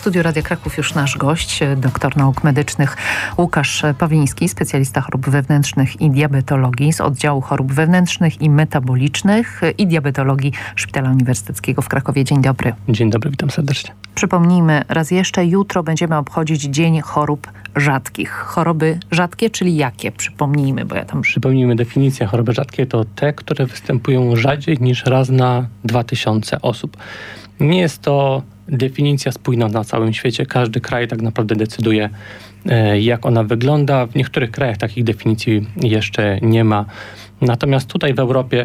studiu Radia Kraków już nasz gość, doktor nauk medycznych Łukasz Pawliński, specjalista chorób wewnętrznych i diabetologii z oddziału chorób wewnętrznych i metabolicznych i diabetologii Szpitala Uniwersyteckiego w Krakowie. Dzień dobry. Dzień dobry, witam serdecznie. Przypomnijmy raz jeszcze, jutro będziemy obchodzić Dzień Chorób Rzadkich. Choroby rzadkie, czyli jakie? Przypomnijmy, bo ja tam... Przypomnijmy definicję. Choroby rzadkie to te, które występują rzadziej niż raz na 2000 osób. Nie jest to definicja spójna na całym świecie. Każdy kraj tak naprawdę decyduje, jak ona wygląda. W niektórych krajach takich definicji jeszcze nie ma. Natomiast tutaj w Europie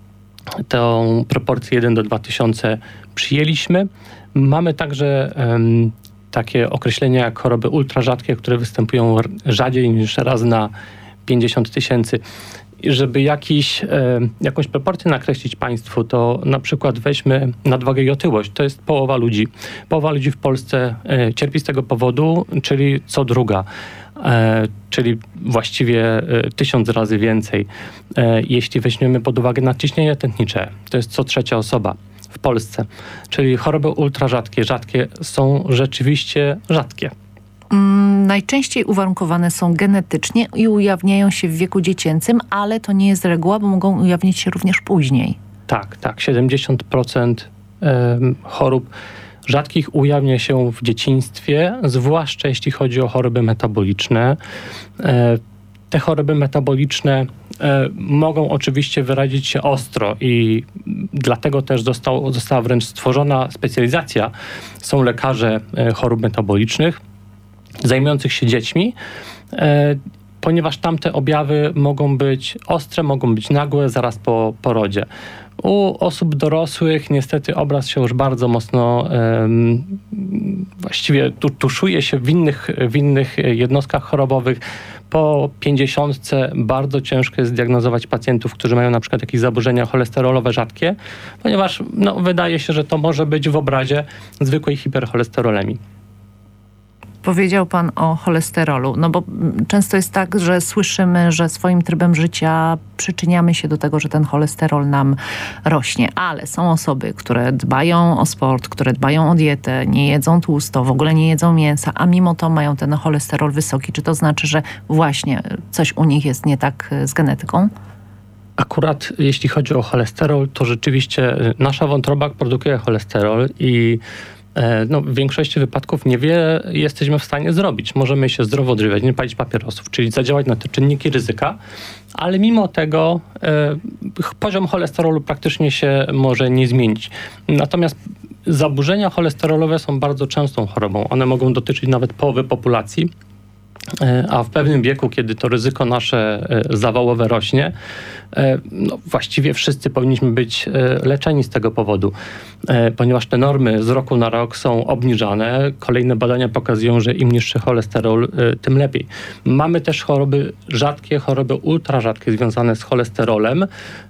tą proporcję 1 do 2000 przyjęliśmy. Mamy także takie określenia jak choroby ultrarzadkie, które występują rzadziej niż raz na 50 tysięcy. Żeby jakąś proporcję nakreślić państwu, to na przykład weźmy nadwagę i otyłość. To jest połowa ludzi. Połowa ludzi w Polsce cierpi z tego powodu, czyli co druga. Czyli właściwie 1000 razy więcej. Jeśli weźmiemy pod uwagę nadciśnienie tętnicze, to jest co trzecia osoba w Polsce. Czyli choroby ultrarzadkie, rzadkie są rzeczywiście rzadkie. Najczęściej uwarunkowane są genetycznie i ujawniają się w wieku dziecięcym, ale to nie jest reguła, bo mogą ujawnić się również później. Tak. 70% chorób rzadkich ujawnia się w dzieciństwie, zwłaszcza jeśli chodzi o choroby metaboliczne. Te choroby metaboliczne mogą oczywiście wyrazić się ostro i dlatego też została wręcz stworzona specjalizacja. Są lekarze chorób metabolicznych zajmujących się dziećmi, ponieważ tamte objawy mogą być ostre, mogą być nagłe zaraz po porodzie. U osób dorosłych niestety obraz się już bardzo mocno właściwie tuszuje się w innych jednostkach chorobowych. Po 50 bardzo ciężko jest zdiagnozować pacjentów, którzy mają na przykład jakieś zaburzenia cholesterolowe rzadkie, ponieważ wydaje się, że to może być w obrazie zwykłej hipercholesterolemii. Powiedział pan o cholesterolu, bo często jest tak, że słyszymy, że swoim trybem życia przyczyniamy się do tego, że ten cholesterol nam rośnie, ale są osoby, które dbają o sport, które dbają o dietę, nie jedzą tłusto, w ogóle nie jedzą mięsa, a mimo to mają ten cholesterol wysoki. Czy to znaczy, że właśnie coś u nich jest nie tak z genetyką? Akurat jeśli chodzi o cholesterol, to rzeczywiście nasza wątroba produkuje cholesterol i w większości wypadków niewiele jesteśmy w stanie zrobić. Możemy się zdrowo odżywiać, nie palić papierosów, czyli zadziałać na te czynniki ryzyka, ale mimo tego poziom cholesterolu praktycznie się może nie zmienić. Natomiast zaburzenia cholesterolowe są bardzo częstą chorobą. One mogą dotyczyć nawet połowy populacji, a w pewnym wieku, kiedy to ryzyko nasze zawałowe rośnie, właściwie wszyscy powinniśmy być leczeni z tego powodu, ponieważ te normy z roku na rok są obniżane. Kolejne badania pokazują, że im niższy cholesterol, tym lepiej. Mamy też choroby rzadkie, choroby ultrarzadkie związane z cholesterolem,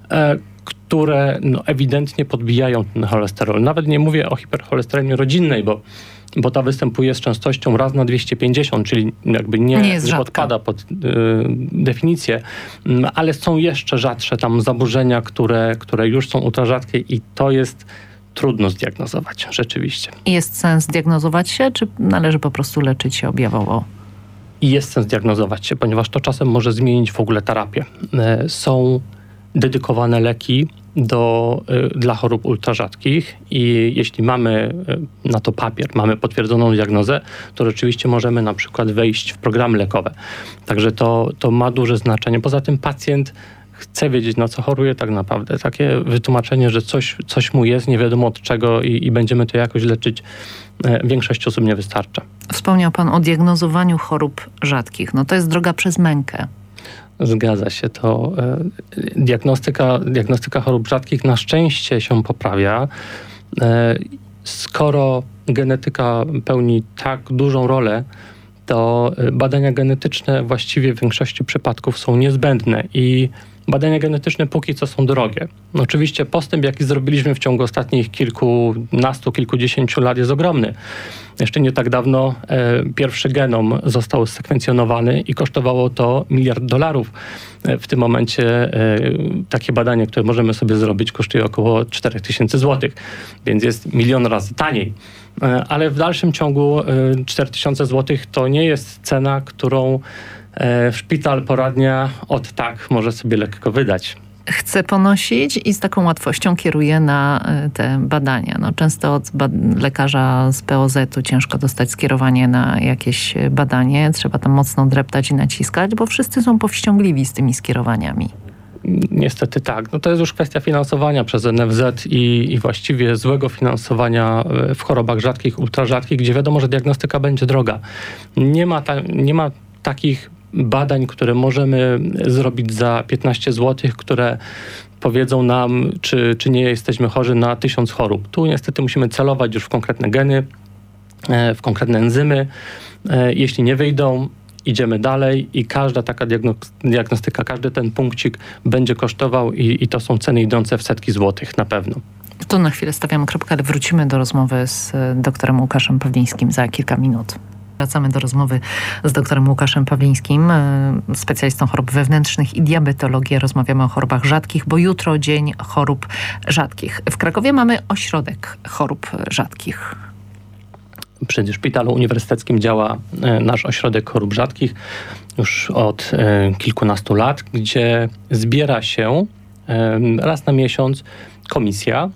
które ewidentnie podbijają ten cholesterol. Nawet nie mówię o hipercholesterolii rodzinnej, bo ta występuje z częstością raz na 250, czyli jakby nie podpada pod definicję, ale są jeszcze rzadsze tam zaburzenia, które już są ultrarzadkie i to jest trudno zdiagnozować rzeczywiście. Jest sens diagnozować się, czy należy po prostu leczyć się objawowo? I jest sens diagnozować się, ponieważ to czasem może zmienić w ogóle terapię. Są dedykowane leki dla chorób ultrarzadkich i jeśli mamy na to papier, mamy potwierdzoną diagnozę, to rzeczywiście możemy na przykład wejść w programy lekowe. Także to ma duże znaczenie. Poza tym pacjent chce wiedzieć, na co choruje tak naprawdę. Takie wytłumaczenie, że coś mu jest, nie wiadomo od czego i będziemy to jakoś leczyć, większość osób nie wystarcza. Wspomniał pan o diagnozowaniu chorób rzadkich. To jest droga przez mękę. Zgadza się. To diagnostyka chorób rzadkich na szczęście się poprawia. Skoro genetyka pełni tak dużą rolę, to badania genetyczne właściwie w większości przypadków są niezbędne i badania genetyczne póki co są drogie. Oczywiście postęp, jaki zrobiliśmy w ciągu ostatnich kilkunastu, kilkudziesięciu lat jest ogromny. Jeszcze nie tak dawno pierwszy genom został sekwencjonowany i kosztowało to $1 miliard. W tym momencie takie badanie, które możemy sobie zrobić, kosztuje około 4000 zł, więc jest 1 000 000 razy taniej. ale w dalszym ciągu 4000 zł to nie jest cena, którą szpital, poradnia od tak może sobie lekko wydać. Chce ponosić i z taką łatwością kieruje na te badania. No, często od lekarza z POZ-u ciężko dostać skierowanie na jakieś badanie. Trzeba tam mocno dreptać i naciskać, bo wszyscy są powściągliwi z tymi skierowaniami. Niestety tak. No to jest już kwestia finansowania przez NFZ i właściwie złego finansowania w chorobach rzadkich, ultrarzadkich, gdzie wiadomo, że diagnostyka będzie droga. Nie ma takich badań, które możemy zrobić za 15 zł, które powiedzą nam, czy nie jesteśmy chorzy na 1000 chorób. Tu niestety musimy celować już w konkretne geny, w konkretne enzymy. Jeśli nie wyjdą, idziemy dalej i każda taka diagnostyka, każdy ten punkcik będzie kosztował i to są ceny idące w setki złotych na pewno. Tu na chwilę stawiamy kropkę, ale wrócimy do rozmowy z doktorem Łukaszem Pawlińskim za kilka minut. Wracamy do rozmowy z doktorem Łukaszem Pawlińskim, specjalistą chorób wewnętrznych i diabetologii. Rozmawiamy o chorobach rzadkich, bo jutro dzień chorób rzadkich. W Krakowie mamy ośrodek chorób rzadkich. Przy Szpitalu Uniwersyteckim działa nasz ośrodek chorób rzadkich już od kilkunastu lat, gdzie zbiera się raz na miesiąc komisja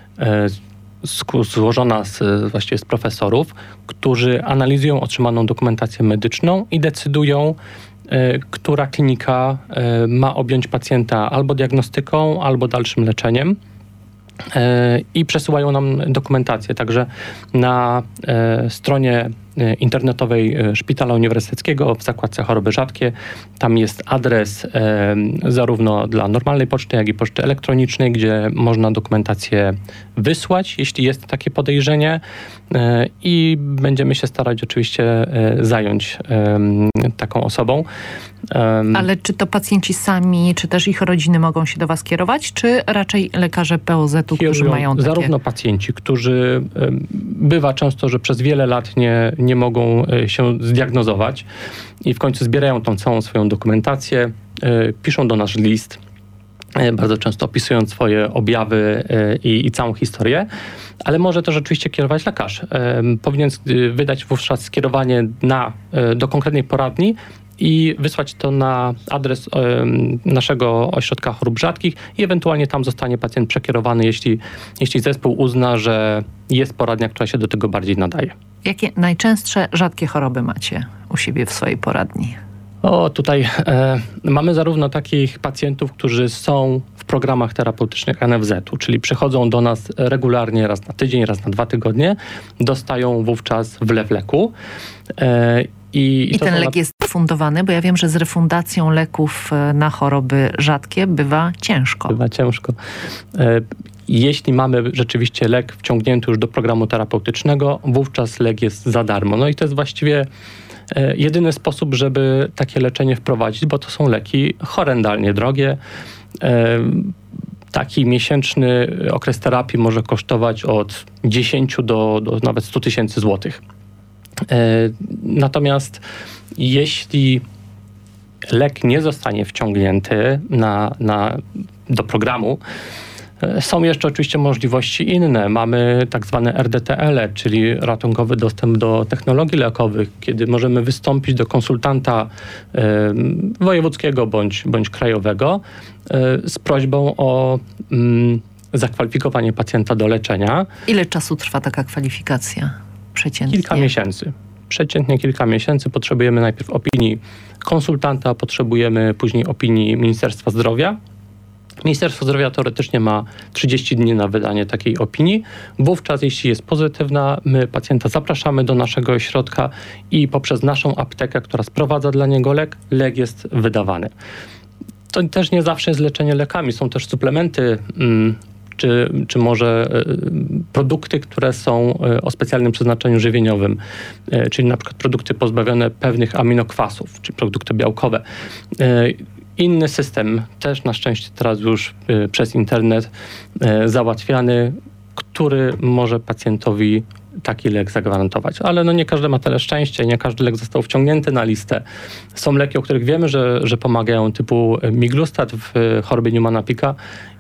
złożona właściwie z profesorów, którzy analizują otrzymaną dokumentację medyczną i decydują, która klinika ma objąć pacjenta albo diagnostyką, albo dalszym leczeniem. I przesyłają nam dokumentację. Także na stronie internetowej Szpitala Uniwersyteckiego w zakładce choroby rzadkie tam jest adres zarówno dla normalnej poczty, jak i poczty elektronicznej, gdzie można dokumentację wysłać, jeśli jest takie podejrzenie, i będziemy się starać oczywiście zająć taką osobą. Ale czy to pacjenci sami, czy też ich rodziny mogą się do was kierować, czy raczej lekarze POZ-u, którzy mają takie... Zarówno pacjenci, którzy bywa często, że przez wiele lat nie mogą się zdiagnozować i w końcu zbierają tą całą swoją dokumentację, piszą do nas list, bardzo często opisując swoje objawy i całą historię, ale może też oczywiście kierować lekarz. Powinien wydać wówczas skierowanie do konkretnej poradni i wysłać to na adres naszego ośrodka chorób rzadkich i ewentualnie tam zostanie pacjent przekierowany, jeśli zespół uzna, że jest poradnia, która się do tego bardziej nadaje. Jakie najczęstsze rzadkie choroby macie u siebie w swojej poradni? Tutaj mamy zarówno takich pacjentów, którzy są w programach terapeutycznych NFZ-u, czyli przychodzą do nas regularnie raz na tydzień, raz na 2 tygodnie, dostają wówczas wlew leku. I ten lek jest refundowany, bo ja wiem, że z refundacją leków na choroby rzadkie bywa ciężko. Bywa ciężko. Jeśli mamy rzeczywiście lek wciągnięty już do programu terapeutycznego, wówczas lek jest za darmo. No i to jest właściwie jedyny sposób, żeby takie leczenie wprowadzić, bo to są leki horrendalnie drogie. Taki miesięczny okres terapii może kosztować od 10 do nawet 100 000 złotych. Natomiast jeśli lek nie zostanie wciągnięty do programu, są jeszcze oczywiście możliwości inne. Mamy tak zwane RDTL-e, czyli ratunkowy dostęp do technologii lekowych, kiedy możemy wystąpić do konsultanta wojewódzkiego bądź krajowego z prośbą o zakwalifikowanie pacjenta do leczenia. Ile czasu trwa taka kwalifikacja przeciętnie? Kilka miesięcy. Przeciętnie kilka miesięcy. Potrzebujemy najpierw opinii konsultanta, potrzebujemy później opinii Ministerstwa Zdrowia. Ministerstwo Zdrowia teoretycznie ma 30 dni na wydanie takiej opinii. Wówczas, jeśli jest pozytywna, my pacjenta zapraszamy do naszego ośrodka i poprzez naszą aptekę, która sprowadza dla niego lek jest wydawany. To też nie zawsze jest leczenie lekami. Są też suplementy, czy może produkty, które są o specjalnym przeznaczeniu żywieniowym, czyli na przykład produkty pozbawione pewnych aminokwasów, czy produkty białkowe. Inny system, też na szczęście teraz już przez internet załatwiany, który może pacjentowi taki lek zagwarantować. Ale nie każdy ma tyle szczęścia, nie każdy lek został wciągnięty na listę. Są leki, o których wiemy, że pomagają, typu miglustat w chorobie Nieumana-Picka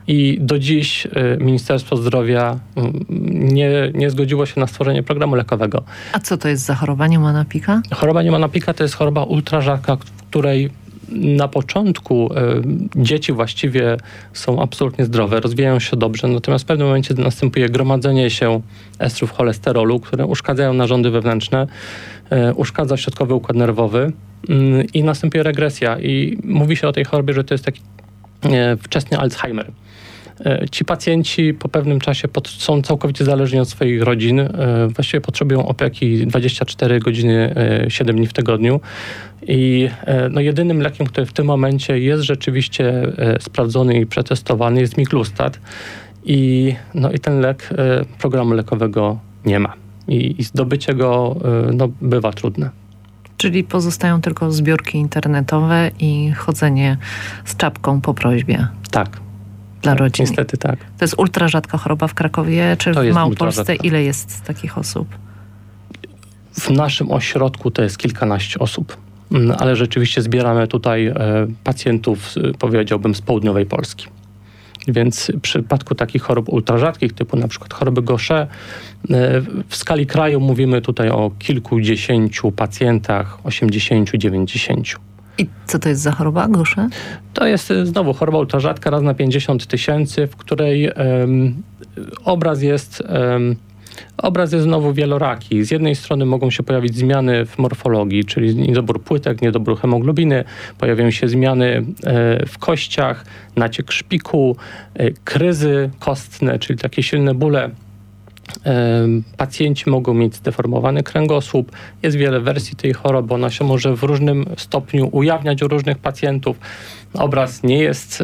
I do dziś Ministerstwo Zdrowia nie zgodziło się na stworzenie programu lekowego. A co to jest za choroba Niemann-Pick'a? Choroba Niemann-Pick'a to jest choroba ultrarzadka, w której na początku dzieci właściwie są absolutnie zdrowe, rozwijają się dobrze, natomiast w pewnym momencie następuje gromadzenie się estrów cholesterolu, które uszkadzają narządy wewnętrzne, uszkadza środkowy układ nerwowy i następuje regresja. I mówi się o tej chorobie, że to jest taki wczesny Alzheimer. Ci pacjenci po pewnym czasie są całkowicie zależni od swoich rodzin. Właściwie potrzebują opieki 24 godziny, 7 dni w tygodniu. I jedynym lekiem, który w tym momencie jest rzeczywiście sprawdzony i przetestowany, jest miglustat. I ten lek programu lekowego nie ma. I zdobycie go bywa trudne. Czyli pozostają tylko zbiórki internetowe i chodzenie z czapką po prośbie. Tak. Dla rodzin. Niestety tak. To jest ultrarzadka choroba w Krakowie, czy w Małopolsce? Ile jest takich osób? W naszym ośrodku to jest kilkanaście osób, ale rzeczywiście zbieramy tutaj pacjentów, powiedziałbym, z południowej Polski. Więc w przypadku takich chorób ultrarzadkich, typu na przykład choroby Gaucher, w skali kraju mówimy tutaj o kilkudziesięciu pacjentach, 80, 90. I co to jest za choroba Gaucher? To jest znowu choroba ultrarzadka, raz na 50 000, w której obraz jest znowu wieloraki. Z jednej strony mogą się pojawić zmiany w morfologii, czyli niedobór płytek, niedobór hemoglobiny, pojawiają się zmiany w kościach, naciek szpiku, kryzy kostne, czyli takie silne bóle. Pacjenci mogą mieć zdeformowany kręgosłup. Jest wiele wersji tej choroby. Ona się może w różnym stopniu ujawniać u różnych pacjentów. Obraz nie jest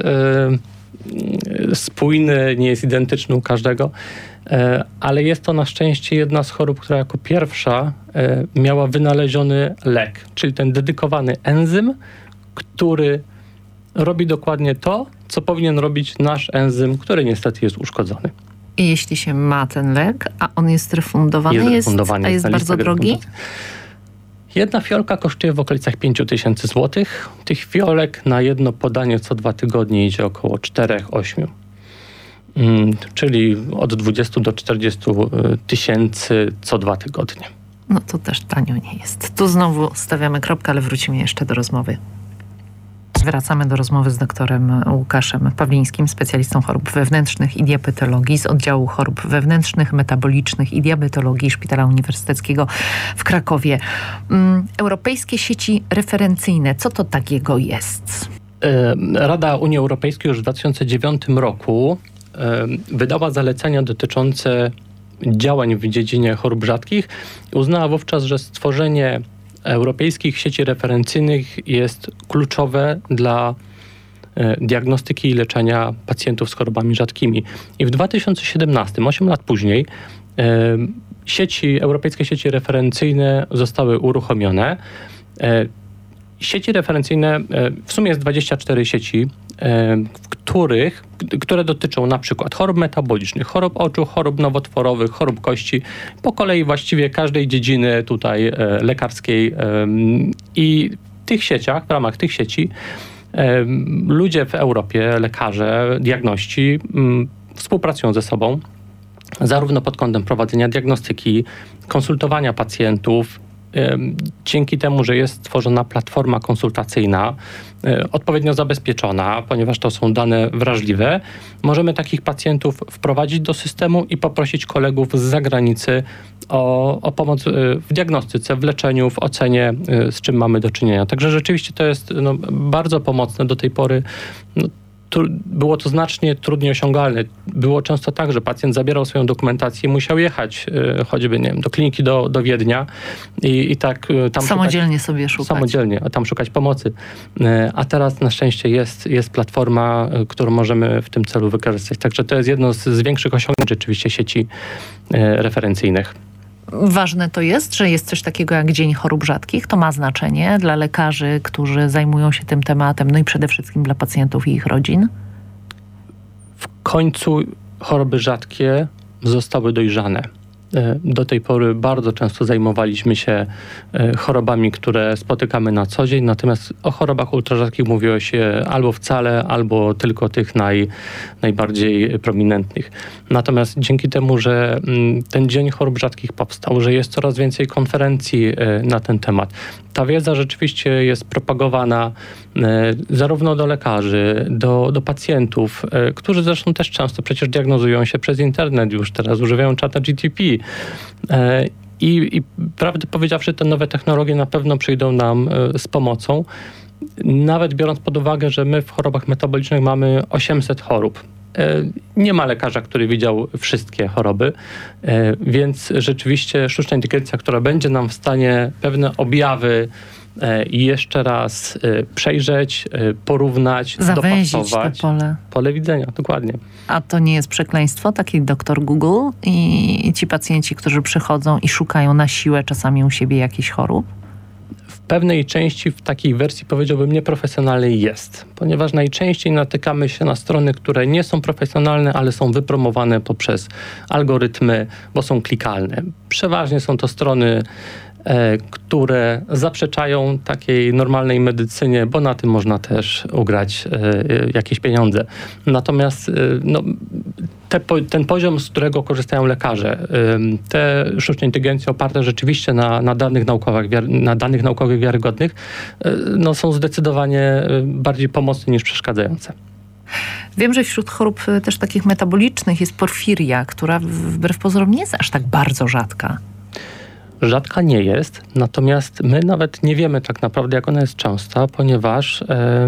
spójny, nie jest identyczny u każdego, ale jest to na szczęście jedna z chorób, która jako pierwsza miała wynaleziony lek, czyli ten dedykowany enzym, który robi dokładnie to, co powinien robić nasz enzym, który niestety jest uszkodzony. I jeśli się ma ten lek, a on jest refundowany, a jest bardzo drogi? Jedna fiolka kosztuje w okolicach 5000 zł. Tych fiolek na jedno podanie co 2 tygodnie idzie około 4-8. Czyli od 20 do 40 tysięcy co 2 tygodnie. No to też tanio nie jest. Tu znowu stawiamy kropkę, ale wrócimy jeszcze do rozmowy. Wracamy do rozmowy z doktorem Łukaszem Pawlińskim, specjalistą chorób wewnętrznych i diabetologii z oddziału chorób wewnętrznych, metabolicznych i diabetologii Szpitala Uniwersyteckiego w Krakowie. Europejskie sieci referencyjne, co to takiego jest? Rada Unii Europejskiej już w 2009 roku wydała zalecenia dotyczące działań w dziedzinie chorób rzadkich i uznała wówczas, że stworzenie europejskich sieci referencyjnych jest kluczowe dla diagnostyki i leczenia pacjentów z chorobami rzadkimi. I w 2017, 8 lat później, europejskie sieci referencyjne zostały uruchomione. Sieci referencyjne, w sumie jest 24 sieci, które dotyczą na przykład chorób metabolicznych, chorób oczu, chorób nowotworowych, chorób kości, po kolei właściwie każdej dziedziny tutaj lekarskiej. I w ramach tych sieci ludzie w Europie, lekarze, diagności współpracują ze sobą, zarówno pod kątem prowadzenia diagnostyki, konsultowania pacjentów. Dzięki temu, że jest stworzona platforma konsultacyjna, odpowiednio zabezpieczona, ponieważ to są dane wrażliwe, możemy takich pacjentów wprowadzić do systemu i poprosić kolegów z zagranicy o pomoc w diagnostyce, w leczeniu, w ocenie, z czym mamy do czynienia. Także rzeczywiście to jest bardzo pomocne do tej pory. Było to znacznie trudniej osiągalne. Było często tak, że pacjent zabierał swoją dokumentację i musiał jechać choćby, do kliniki do Wiednia i tak tam samodzielnie sobie szukać. Samodzielnie, a tam szukać pomocy. A teraz na szczęście jest platforma, którą możemy w tym celu wykorzystać. Także to jest jedno z większych osiągnięć rzeczywiście sieci referencyjnych. Ważne to jest, że jest coś takiego jak Dzień Chorób Rzadkich. To ma znaczenie dla lekarzy, którzy zajmują się tym tematem, no i przede wszystkim dla pacjentów i ich rodzin? W końcu choroby rzadkie zostały dojrzane. Do tej pory bardzo często zajmowaliśmy się chorobami, które spotykamy na co dzień, natomiast o chorobach ultrarzadkich mówiło się albo wcale, albo tylko tych najbardziej prominentnych. Natomiast dzięki temu, że ten Dzień Chorób Rzadkich powstał, że jest coraz więcej konferencji na ten temat, ta wiedza rzeczywiście jest propagowana zarówno do lekarzy, do pacjentów, którzy zresztą też często przecież diagnozują się przez internet, już teraz używają czata GTP. I prawdę powiedziawszy, te nowe technologie na pewno przyjdą nam z pomocą. Nawet biorąc pod uwagę, że my w chorobach metabolicznych mamy 800 chorób. Nie ma lekarza, który widział wszystkie choroby, więc rzeczywiście sztuczna inteligencja, która będzie nam w stanie pewne objawy jeszcze raz przejrzeć, porównać, zawęzić dopasować. to pole. Pole widzenia, dokładnie. A to nie jest przekleństwo, taki doktor Google i ci pacjenci, którzy przychodzą i szukają na siłę czasami u siebie jakichś chorób? W pewnej części, w takiej wersji powiedziałbym nieprofesjonalnej jest, ponieważ najczęściej natykamy się na strony, które nie są profesjonalne, ale są wypromowane poprzez algorytmy, bo są klikalne. Przeważnie są to strony, które zaprzeczają takiej normalnej medycynie, bo na tym można też ugrać jakieś pieniądze. Natomiast ten poziom, z którego korzystają lekarze, te sztuczne inteligencje oparte rzeczywiście na danych naukowych wiarygodnych, są zdecydowanie bardziej pomocne niż przeszkadzające. Wiem, że wśród chorób też takich metabolicznych jest porfiria, która wbrew pozorom nie jest aż tak bardzo rzadka. Rzadka nie jest, natomiast my nawet nie wiemy tak naprawdę, jak ona jest częsta, ponieważ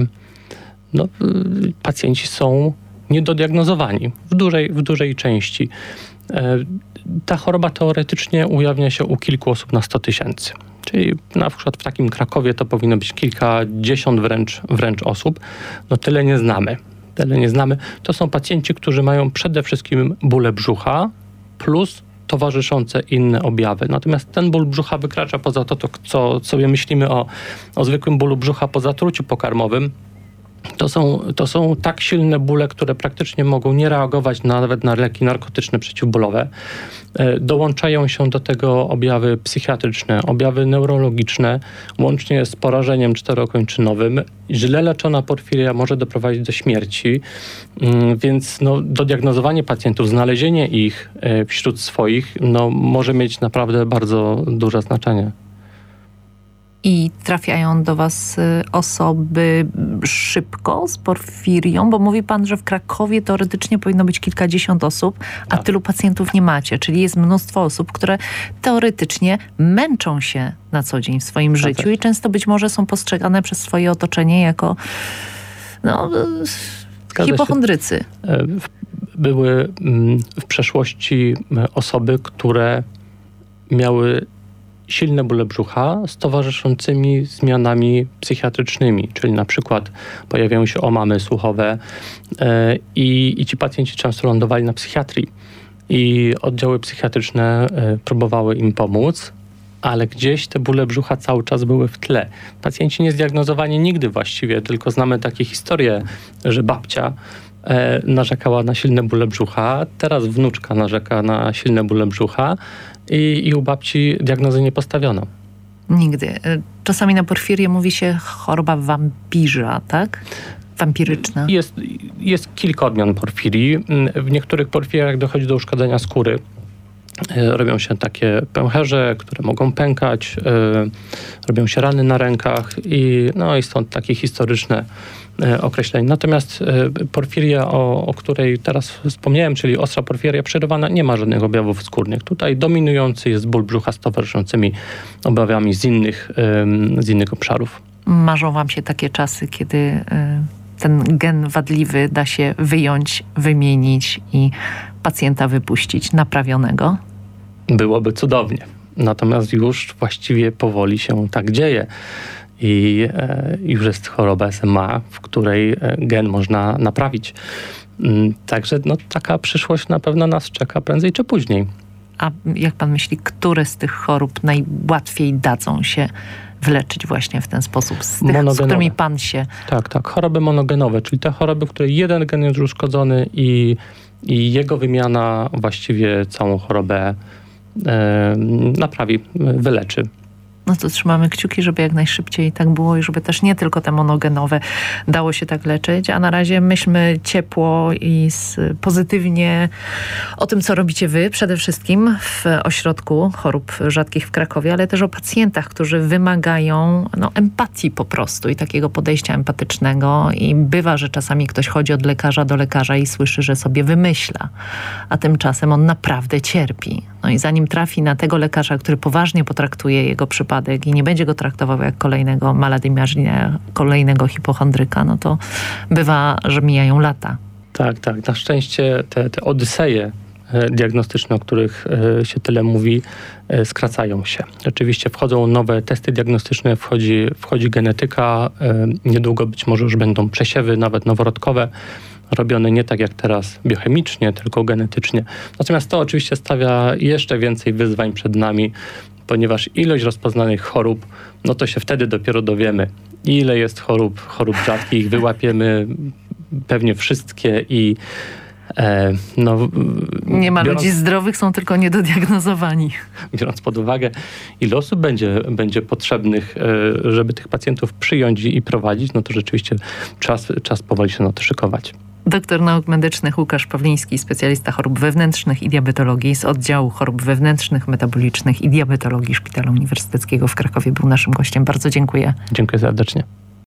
pacjenci są niedodiagnozowani w dużej części. Ta choroba teoretycznie ujawnia się u kilku osób na 100 000. Czyli na przykład w takim Krakowie to powinno być kilkadziesiąt wręcz osób. Tyle nie znamy. To są pacjenci, którzy mają przede wszystkim bóle brzucha plus towarzyszące inne objawy. Natomiast ten ból brzucha wykracza poza to, co sobie myślimy o zwykłym bólu brzucha po zatruciu pokarmowym. To są tak silne bóle, które praktycznie mogą nie reagować nawet na leki narkotyczne przeciwbólowe. Dołączają się do tego objawy psychiatryczne, objawy neurologiczne, łącznie z porażeniem czterokończynowym. Źle leczona porfiria może doprowadzić do śmierci, więc dodiagnozowanie pacjentów, znalezienie ich wśród swoich może mieć naprawdę bardzo duże znaczenie. I trafiają do was osoby szybko z porfirią, bo mówi pan, że w Krakowie teoretycznie powinno być kilkadziesiąt osób, a tylu pacjentów nie macie. Czyli jest mnóstwo osób, które teoretycznie męczą się na co dzień w swoim życiu i często być może są postrzegane przez swoje otoczenie jako hipochondrycy. Były w przeszłości osoby, które miały silne bóle brzucha z towarzyszącymi zmianami psychiatrycznymi, czyli na przykład pojawiają się omamy słuchowe i ci pacjenci często lądowali na psychiatrii i oddziały psychiatryczne próbowały im pomóc, ale gdzieś te bóle brzucha cały czas były w tle. Pacjenci niezdiagnozowani nigdy właściwie, tylko znamy takie historie, że babcia narzekała na silne bóle brzucha, teraz wnuczka narzeka na silne bóle brzucha i u babci diagnozy nie postawiono. Nigdy. Czasami na porfirię mówi się choroba wampirza, tak? Wampiryczna. Jest kilka odmian porfirii. W niektórych porfiriach dochodzi do uszkodzenia skóry. Robią się takie pęcherze, które mogą pękać, robią się rany na rękach i stąd takie historyczne określenie. Natomiast porfiria, o której teraz wspomniałem, czyli ostra porfiria przerywana, nie ma żadnych objawów skórnych. Tutaj dominujący jest ból brzucha z towarzyszącymi objawami z innych obszarów. Marzą wam się takie czasy, kiedy ten gen wadliwy da się wyjąć, wymienić i pacjenta wypuścić naprawionego? Byłoby cudownie. Natomiast już właściwie powoli się tak dzieje. I już jest choroba SMA, w której gen można naprawić. Także taka przyszłość na pewno nas czeka prędzej czy później. A jak pan myśli, które z tych chorób najłatwiej dadzą się wyleczyć właśnie w ten sposób? Z tych, z którymi pan się... Tak. Choroby monogenowe, czyli te choroby, w których jeden gen jest uszkodzony i jego wymiana właściwie całą chorobę naprawi, wyleczy. No to trzymamy kciuki, żeby jak najszybciej tak było i żeby też nie tylko te monogenowe dało się tak leczyć, a na razie myślmy ciepło i pozytywnie o tym, co robicie wy, przede wszystkim w Ośrodku Chorób Rzadkich w Krakowie, ale też o pacjentach, którzy wymagają empatii po prostu i takiego podejścia empatycznego i bywa, że czasami ktoś chodzi od lekarza do lekarza i słyszy, że sobie wymyśla, a tymczasem on naprawdę cierpi. No i zanim trafi na tego lekarza, który poważnie potraktuje jego przypadek i nie będzie go traktował jak kolejnego maladimagina, kolejnego hipochondryka, no to bywa, że mijają lata. Tak, tak. Na szczęście te odyseje diagnostyczne, o których się tyle mówi, skracają się. Oczywiście wchodzą nowe testy diagnostyczne, wchodzi genetyka, niedługo być może już będą przesiewy, nawet noworodkowe, robione nie tak jak teraz biochemicznie, tylko genetycznie. Natomiast to oczywiście stawia jeszcze więcej wyzwań przed nami, ponieważ ilość rozpoznanych chorób, no to się wtedy dopiero dowiemy, ile jest chorób rzadkich, wyłapiemy pewnie wszystkie i nie ma ludzi zdrowych, są tylko niedodiagnozowani. Biorąc pod uwagę, ile osób będzie potrzebnych, żeby tych pacjentów przyjąć i prowadzić, no to rzeczywiście czas powoli się na to szykować. Doktor nauk medycznych Łukasz Pawliński, specjalista chorób wewnętrznych i diabetologii z oddziału chorób wewnętrznych, metabolicznych i diabetologii Szpitala Uniwersyteckiego w Krakowie był naszym gościem. Bardzo dziękuję. Dziękuję serdecznie.